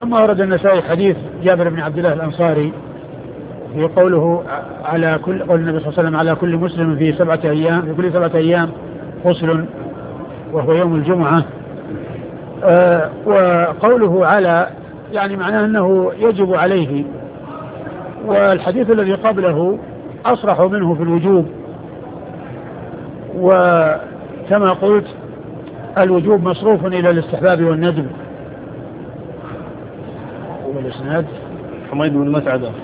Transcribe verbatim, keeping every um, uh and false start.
ثم ورد النسائي حديث جابر بن عبد الله الأنصاري في قوله على كل قول النبي صلى الله عليه وسلم على كل مسلم في سبعة أيام في كل سبعة أيام غسل وهو يوم الجمعة. آه وقوله على يعني معناه أنه يجب عليه، والحديث الذي قبله أصرح منه في الوجوب، وكما قلت الوجوب مصروف إلى الاستحباب والندب. والإسناد حميد بن مسعدة